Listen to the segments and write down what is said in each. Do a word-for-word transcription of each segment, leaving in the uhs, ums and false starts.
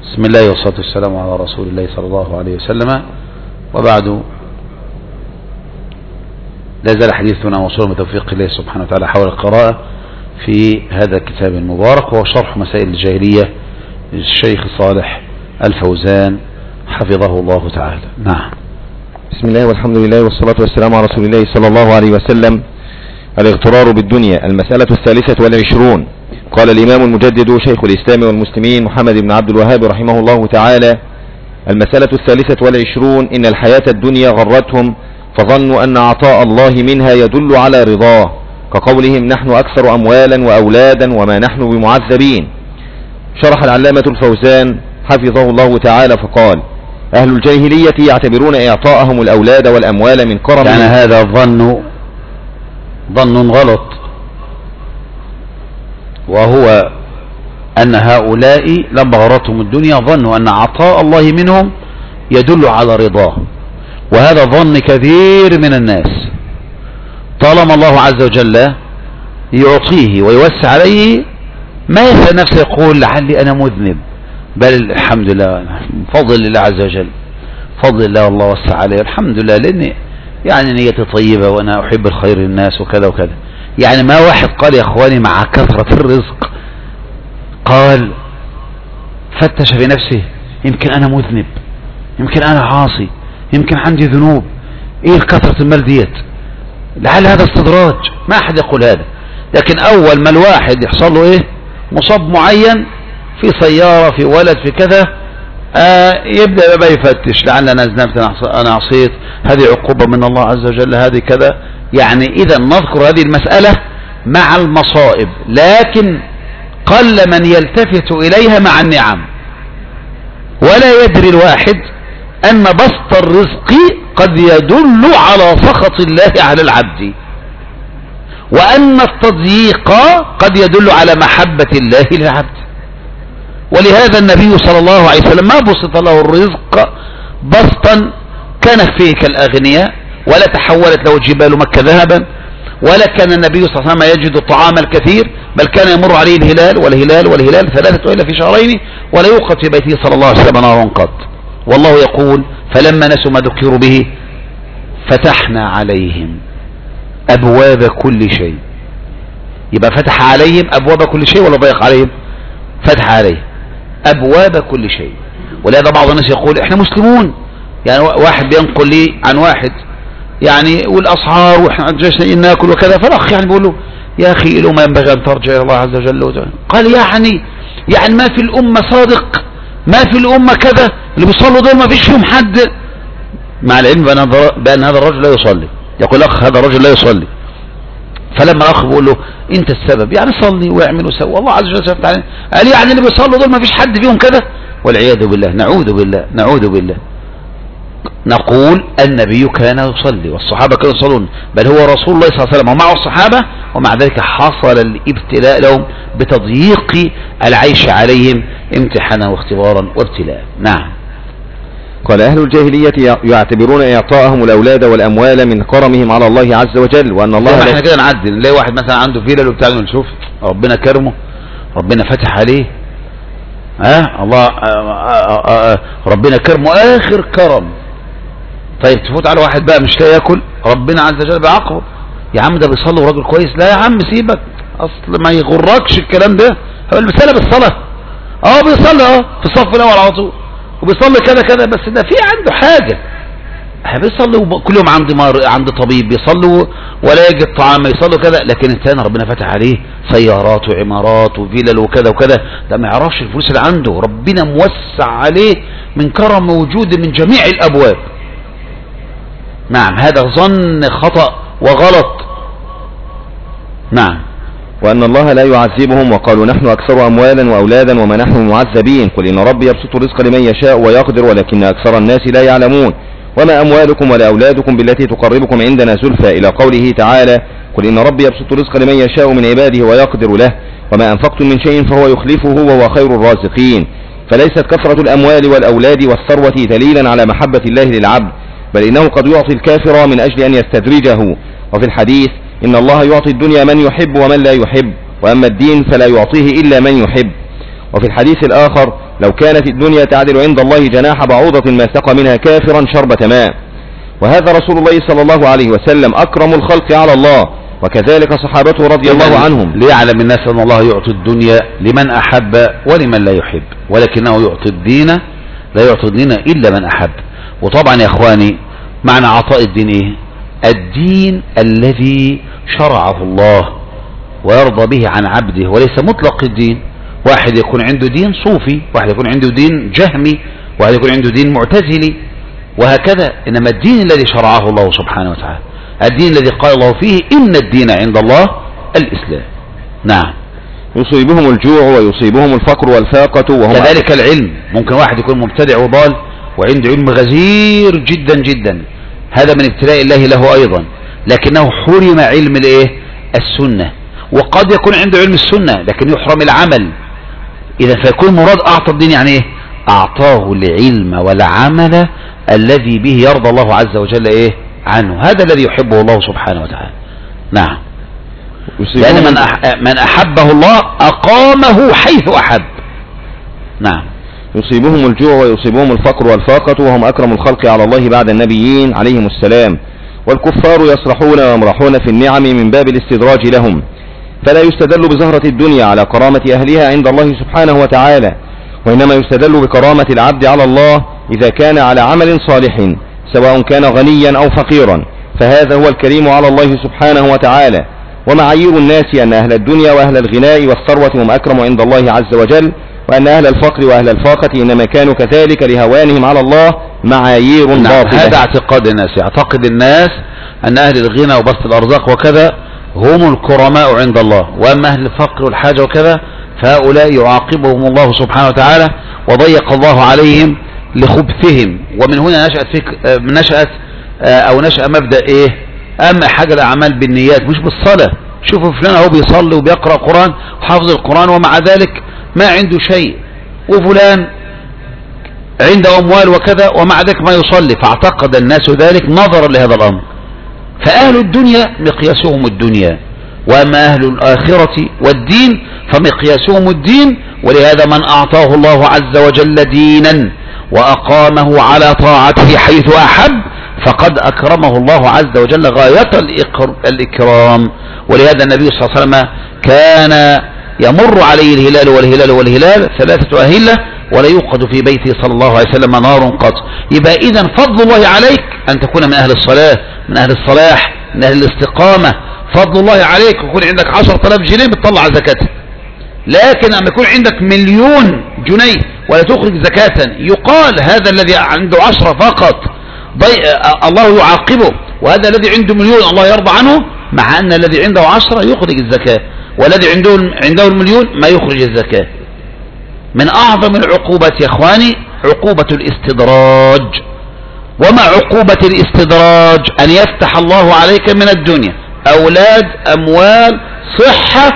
بسم الله والصلاة والسلام على رسول الله صلى الله عليه وسلم، وبعد. لا زال حديثنا موصولا بتوفيق الله سبحانه وتعالى حول القراءة في هذا الكتاب المبارك، وهو شرح مسائل الجاهلية للشيخ صالح الفوزان حفظه الله تعالى. نعم. بسم الله والحمد لله والصلاة والسلام على رسول الله صلى الله عليه وسلم. الاغترار بالدنيا، المسألة الثالثة والعشرون. قال الإمام المجدد شيخ الإسلام والمسلمين محمد بن عبد الوهاب رحمه الله تعالى: المسألة الثالثة والعشرون: إن الحياة الدنيا غرتهم فظنوا أن عطاء الله منها يدل على رضاه، كقولهم نحن أكثر أموالا وأولادا وما نحن بمعذبين. شرح العلامة الفوزان حفظه الله تعالى فقال: أهل الجاهلية يعتبرون إعطاءهم الأولاد والأموال من كرم. يعني هذا الظن ظن غلط، وهو أن هؤلاء لما غرتهم الدنيا ظنوا أن عطاء الله منهم يدل على رضاه، وهذا ظن كثير من الناس. طالما الله عز وجل يعطيه ويوسع عليه ما يسأل نفسه يقول لعلي أنا مذنب، بل الحمد لله فضل الله عز وجل، فضل الله والله وسع عليه الحمد لله، لأن يعني نيتي طيبة وأنا أحب الخير للناس وكذا وكذا. يعني ما واحد قال يا أخواني مع كثرة الرزق قال فتش في نفسه يمكن أنا مذنب، يمكن أنا عاصي، يمكن عندي ذنوب، إيه كثرة المال ديت؟ لعل هذا استدراج، ما أحد يقول هذا. لكن أول ما الواحد يحصل له إيه مصاب معين في سيارة في ولد في كذا آه يبدأ بقى يفتش لعل أنا أذنبت أنا عصيت، هذه عقوبة من الله عز وجل، هذه كذا. يعني إذا نذكر هذه المسألة مع المصائب، لكن قل من يلتفت إليها مع النعم، ولا يدري الواحد أن بسط الرزق قد يدل على سخط الله على العبد، وأن التضييق قد يدل على محبة الله للعبد. ولهذا النبي صلى الله عليه وسلم ما بسط له الرزق بسطا كان فيه كالأغنياء، ولا تحولت له جبال مكة ذهبا، ولا كان النبي صلى الله عليه وسلم يجد الطعام الكثير، بل كان يمر عليه الهلال والهلال والهلال ثلاثة إلا في شهرين، ولا يوقد في بيته صلى الله عليه وسلم نار قط. والله يقول فلما نسوا ما ذكروا به فتحنا عليهم أبواب كل شيء. يبقى فتح عليهم أبواب كل شيء ولا ضيق عليهم؟ فتح عليهم أبواب كل شيء. ولهذا بعض الناس يقول احنا مسلمون، يعني واحد بينقل لي عن واحد يعني والأسعار واحنا جالسين ناكل وكذا، فالأخ يعني بيقول له يا أخي الأمة ينبغي أن ترجع إلى الله عز وجل. قال يعني يعني ما في الأمة صادق، ما في الأمة كذا، اللي بيصلوا دول ما فيش فيهم حد، مع العلم بأن هذا الرجل لا يصلي. يقول الأخ هذا الرجل لا يصلي، فلما الأخ بيقول له أنت السبب، يعني صلي واعمل وسوي، الله عز وجل سبحانه وتعالى قال يعني اللي بيصلوا دول ما فيش حد فيهم كذا، والعياذ بالله، نعوذ بالله نعوذ بالله. نقول النبي كان يصلي والصحابة كانوا يصلون، بل هو رسول الله صلى الله عليه وسلم ومعه الصحابة، ومع ذلك حصل الابتلاء لهم بتضييق العيش عليهم امتحانا واختبارا وابتلاء. نعم. قال أهل الجاهلية يعتبرون إعطاءهم الأولاد والأموال من كرمهم على الله عز وجل، وأن الله ما احنا كده نعدل نلاقي واحد مثلا عنده فيلا وبتاع نشوف ربنا كرمه، ربنا فتح عليه، ها الله آآ آآ ربنا كرمه آخر كرم. طيب تفوت على واحد بقى مش لاقي ياكل، ربنا عز وجل بعقبه، يا عم ده بيصلي وراجل كويس، لا يا عم سيبك، اصل ما يغركش الكلام ده، هو المسألة بالصلاة، اه بيصلي اه في الصف الاول على طول وبيصلي كذا كذا، بس ده في عنده حاجة، بيصلي كل يوم عند مار عند طبيب، بيصلي ولا يجد طعام، يصلي كذا، لكن الثاني ربنا فتح عليه سيارات وعمارات وفيلل وكذا وكذا، ده ما يعرفش الفلوس اللي عنده، ربنا موسع عليه من كرم وجود من جميع الابواب. نعم، هذا ظن خطأ وغلط. نعم. وأن الله لا يعذبهم، وقالوا نحن أكثر أموالا وأولادا وما نحن معذبين، قل إن ربي يبسط الرزق لمن يشاء ويقدر ولكن أكثر الناس لا يعلمون. وما أموالكم ولا أولادكم بالتي تقربكم عندنا زلفى، إلى قوله تعالى قل إن ربي يبسط الرزق لمن يشاء من عباده ويقدر له، وما أنفقتم من شيء فهو يخلفه وهو خير الرازقين. فليست كثرة الأموال والأولاد والثروة دليلا على محبة الله للعبد، بل إنه قد يعطي الكافر من أجل أن يستدرجه. وفي الحديث إن الله يعطي الدنيا من يحب ومن لا يحب، وأما الدين فلا يعطيه إلا من يحب. وفي الحديث الآخر لو كانت الدنيا تعدل عند الله جناح بعوضة ما سقى منها كافرا شربة ماء. وهذا رسول الله صلى الله عليه وسلم أكرم الخلق على الله، وكذلك صحابته رضي الله عنهم. ليعلم الناس أن الله يعطي الدنيا لمن أحب ولمن لا يحب، ولكنه يعطي الدين لا يعطي الدين إلا من أحب. وطبعا يا إخواني معنى عطاء الدين إيه؟ الدين الذي شرعه الله ويرضى به عن عبده، وليس مطلق الدين. واحد يكون عنده دين صوفي، واحد يكون عنده دين جهمي، واحد يكون عنده دين معتزلي، وهكذا. إنما الدين الذي شرعه الله سبحانه وتعالى، الدين الذي قال الله فيه إن الدين عند الله الإسلام. نعم. يصيبهم الجوع ويصيبهم الفقر والفاقة وهم كذلك العلم. ممكن واحد يكون مبتدع وضال وعنده علم غزير جدا جدا، هذا من ابتلاء الله له أيضا، لكنه حرم علم الايه؟ السنة. وقد يكون عنده علم السنة لكن يحرم العمل. إذا فيكون مراد أعطى الدين يعني إيه؟ أعطاه العلم والعمل الذي به يرضى الله عز وجل إيه؟ عنه. هذا الذي يحبه الله سبحانه وتعالى. نعم. لأن من من أحبه الله أقامه حيث أحب. نعم. يصيبهم الجوع ويصيبهم الفقر والفاقة وهم أكرم الخلق على الله بعد النبيين عليهم السلام. والكفار يصرحون ويمرحون في النعم من باب الاستدراج لهم، فلا يستدل بزهرة الدنيا على كرامة أهلها عند الله سبحانه وتعالى، وإنما يستدل بكرامة العبد على الله إذا كان على عمل صالح سواء كان غنيا أو فقيرا، فهذا هو الكريم على الله سبحانه وتعالى. ومعايير الناس أن أهل الدنيا وأهل الغناء والثروة هم أكرم عند الله عز وجل، وأن أهل الفقر وأهل الفاقة إنما كانوا كذلك لهوانهم على الله معايير باطلة. هذا اعتقاد الناس، يعتقد الناس أن أهل الغنى وبسط الأرزاق وكذا هم الكرماء عند الله، وأما أهل الفقر والحاجة وكذا فهؤلاء يعاقبهم الله سبحانه وتعالى وضيق الله عليهم لخبثهم. ومن هنا نشأت فيك نشأت أو نشأ مبدأ إيه؟ أما حاجة الأعمال بالنيات مش بالصلاة. شوفوا فلان هو بيصلي وبيقرأ قرآن وحافظ القرآن ومع ذلك ما عنده شيء، وفلان عنده أموال وكذا ومع ذلك ما يصلي، فاعتقد الناس ذلك نظرا لهذا الأمر. فأهل الدنيا مقياسهم الدنيا، وأما أهل الآخرة والدين فمقياسهم الدين. ولهذا من أعطاه الله عز وجل دينا وأقامه على طاعته حيث أحب فقد أكرمه الله عز وجل غاية الإكرام. ولهذا النبي صلى الله عليه وسلم كان يمر عليه الهلال والهلال والهلال ثلاثة أهلة ولا يوقد في بيته صلى الله عليه وسلم نار قط. يبقى إذن فضل الله عليك أن تكون من أهل الصلاة، من أهل الصلاح، من أهل الاستقامة. فضل الله عليك يكون عندك عشرة آلاف جنيه بتطلع زكاة، لكن أما يكون عندك مليون جنيه ولا تخرج زكاة يقال هذا الذي عنده عشرة فقط الله يعاقبه، وهذا الذي عنده مليون الله يرضى عنه، مع أن الذي عنده عشرة يخرج الزكاة، والذي عنده عنده المليون ما يخرج الزكاة. من أعظم العقوبات يا إخواني عقوبة الاستدراج. وما عقوبة الاستدراج؟ أن يفتح الله عليك من الدنيا أولاد، أموال، صحة،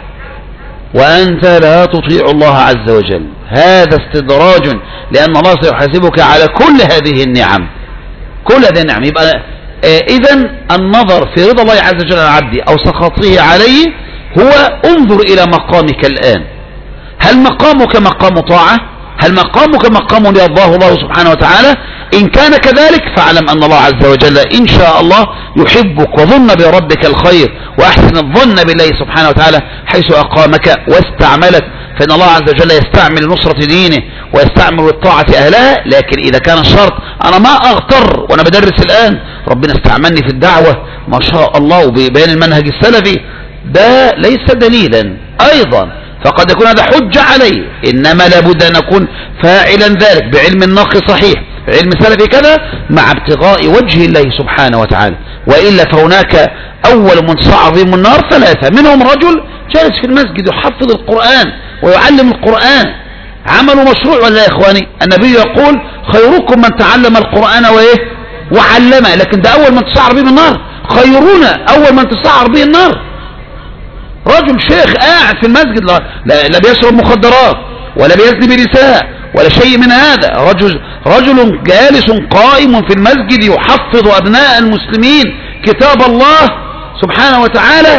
وأنت لا تطيع الله عز وجل. هذا استدراج، لأن الله سيحاسبك على كل هذه النعم، كل هذه النعم. يبقى إذن النظر في رضا الله عز وجل عن عبدي أو سخطه عليه هو انظر إلى مقامك الآن، هل مقامك مقام طاعة؟ هل مقامك مقام يرضاه الله سبحانه وتعالى؟ إن كان كذلك فاعلم أن الله عز وجل إن شاء الله يحبك، وظن بربك الخير، وأحسن الظن بالله سبحانه وتعالى حيث أقامك واستعملك. فإن الله عز وجل يستعمل نصرة دينه ويستعمل الطاعة أهلها، لكن إذا كان الشرط أنا ما أغتر وأنا بدرس الآن، ربنا استعملني في الدعوة ما شاء الله وبيان المنهج السلفي، ده ليس دليلا أيضا، فقد يكون هذا حجة عليه. إنما لابد أن نكون فاعلا ذلك بعلم النقي صحيح، علم سلفي كذا، مع ابتغاء وجه الله سبحانه وتعالى. وإلا فهناك أول من صعد بهم النار ثلاثة، منهم رجل جالس في المسجد يحفظ القرآن ويعلم القرآن، عمله مشروع ولا يا إخواني؟ النبي يقول خيركم من تعلم القرآن وإيه وعلمه، لكن ده أول من تسعر به النار. خيرنا أول من تسعر به النار رجل شيخ قاعد في المسجد، لا, لا, لا بيشرب مخدرات ولا بيزني بنساء ولا شيء من هذا، رجل رجل جالس قائم في المسجد يحفظ أبناء المسلمين كتاب الله سبحانه وتعالى،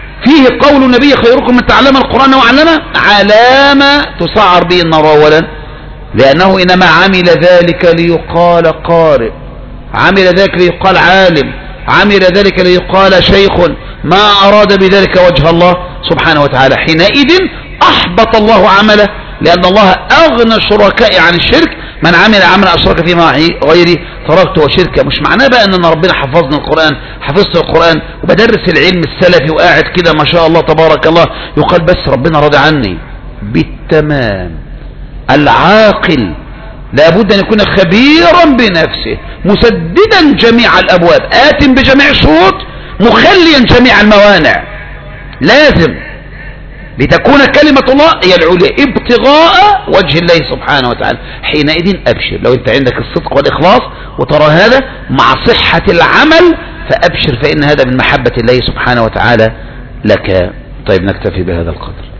فيه قول النبي خيركم من تعلم القرآن وعلمه، علامة تسعر به النار أولا. لأنه إنما عمل ذلك ليقال قارئ، عمل ذلك ليقال عالم، عمل ذلك ليقال شيخ، ما أراد بذلك وجه الله سبحانه وتعالى. حينئذ أحبط الله عمله، لأن الله أغنى الشركاء عن الشرك. من عمل عملا أشرك فيه معه غيري تركته وشركه. مش معناه بقى أن ربنا حفظنا القرآن، حفظت القرآن وبدرس العلم السلفي وقاعد كده ما شاء الله تبارك الله يقال بس ربنا راضي عني. بالتمام. العاقل لابد أن يكون خبيرا بنفسه، مسددا جميع الأبواب، آت بجميع الشروط، مخليا جميع الموانع. لازم لتكون كلمة الله هي العليا ابتغاء وجه الله سبحانه وتعالى. حينئذ أبشر، لو أنت عندك الصدق والإخلاص وترى هذا مع صحة العمل فأبشر، فإن هذا من محبة الله سبحانه وتعالى لك. طيب نكتفي بهذا القدر.